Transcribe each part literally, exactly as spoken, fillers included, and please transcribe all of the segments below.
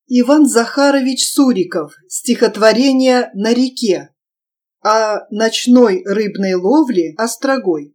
Иван Захарович Суриков. Стихотворение «На реке» о ночной рыбной ловле острогой.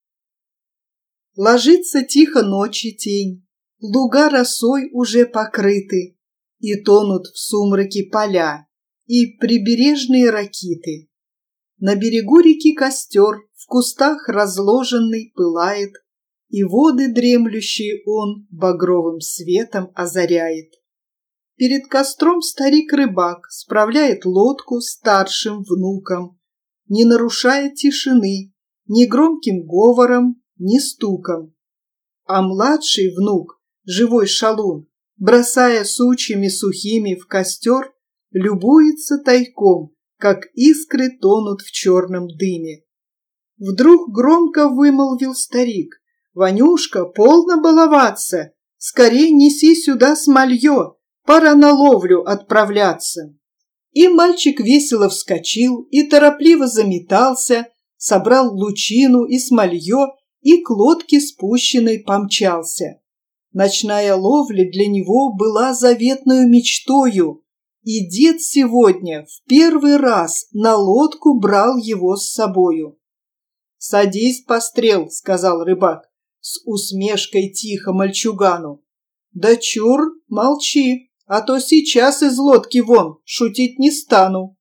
Ложится тихо ночи тень, луга росой уже покрыты, и тонут в сумраке поля и прибережные ракиты. На берегу реки костер, в кустах разложенный, пылает, и воды дремлющие он багровым светом озаряет. Перед костром старик-рыбак справляет лодку старшим внукам, не нарушая тишины ни громким говором, ни стуком. А младший внук, живой шалун, бросая сучьями сухими в костер, любуется тайком, как искры тонут в черном дыме. Вдруг громко вымолвил старик: «Ванюшка, полно баловаться, скорей неси сюда смолье, пора на ловлю отправляться». И мальчик весело вскочил и торопливо заметался, собрал лучину и смолье и к лодке спущенной помчался. Ночная ловля для него была заветною мечтою, и дед сегодня в первый раз на лодку брал его с собою. «Садись, пострел», — сказал рыбак, с усмешкой тихо мальчугану. «Да чур, молчи, а то сейчас из лодки вон, шутить не стану».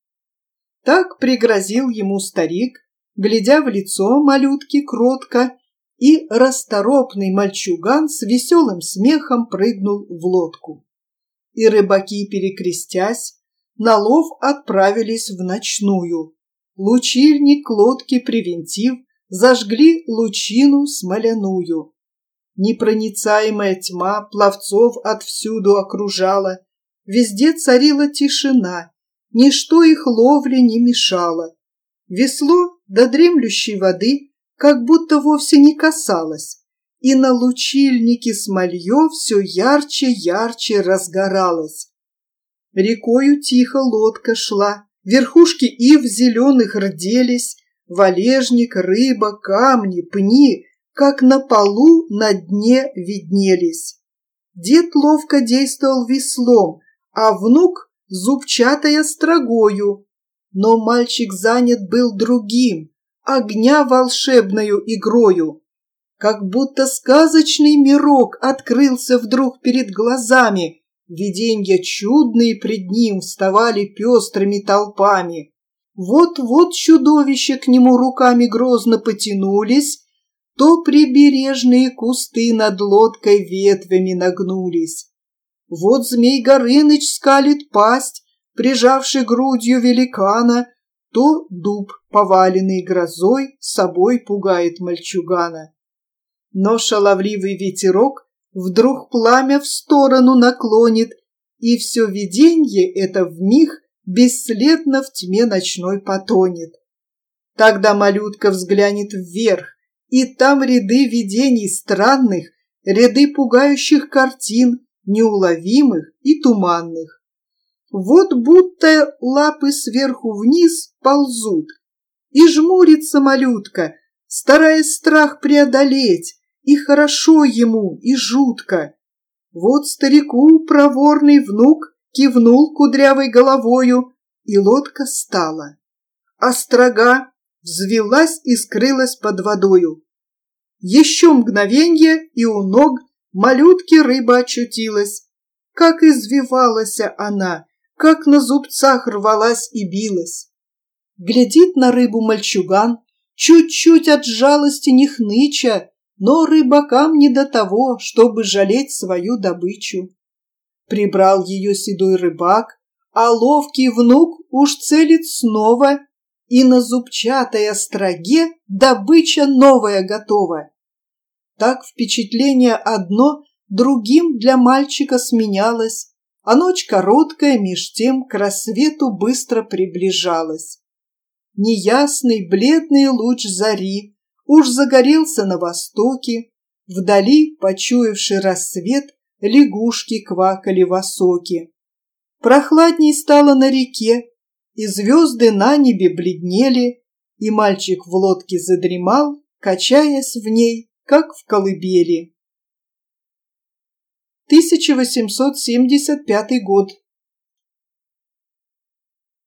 Так пригрозил ему старик, глядя в лицо малютки кротко, и расторопный мальчуган с веселым смехом прыгнул в лодку. И рыбаки, перекрестясь, на лов отправились в ночную. Лучильник к лодке привинтив, зажгли лучину смоляную. Непроницаемая тьма пловцов отвсюду окружала, везде царила тишина, ничто их ловле не мешало. Весло до дремлющей воды как будто вовсе не касалось, и на лучильнике смолье все ярче-ярче разгоралось. Рекою тихо лодка шла, верхушки ив зеленых рделись, валежник, рыба, камни, пни, как на полу на дне виднелись. Дед ловко действовал веслом, а внук зубчатой острогою. Но мальчик занят был другим, огня волшебною игрою. Как будто сказочный мирок открылся вдруг перед глазами, виденья чудные пред ним вставали пестрыми толпами. Вот-вот чудовища к нему руками грозно потянулись, то прибережные кусты над лодкой ветвями нагнулись. Вот змей Горыныч скалит пасть, прижавший грудью великана, то дуб, поваленный грозой, собой пугает мальчугана. Но шаловливый ветерок вдруг пламя в сторону наклонит, и все виденье это вмиг бесследно в тьме ночной потонет. Тогда малютка взглянет вверх, и там ряды видений странных, ряды пугающих картин, неуловимых и туманных. Вот будто лапы сверху вниз ползут, и жмурится малютка, стараясь страх преодолеть, и хорошо ему, и жутко. Вот старику проворный внук кивнул кудрявой головою, и лодка стала. Острога взвилась и скрылась под водою. Еще мгновенье, и у ног малютки рыба очутилась. Как извивалась она, как на зубцах рвалась и билась. Глядит на рыбу мальчуган, чуть-чуть от жалости не хныча, но рыбакам не до того, чтобы жалеть свою добычу. Прибрал ее седой рыбак, а ловкий внук уж целит снова, и на зубчатой остроге добыча новая готова. Так впечатление одно другим для мальчика сменялось, а ночь короткая меж тем к рассвету быстро приближалась. Неясный бледный луч зари уж загорелся на востоке, вдали, почуявший рассвет, лягушки квакали в осоке. Прохладней стало на реке, и звезды на небе бледнели, и мальчик в лодке задремал, качаясь в ней, как в колыбели. тысяча восемьсот семьдесят пятый год.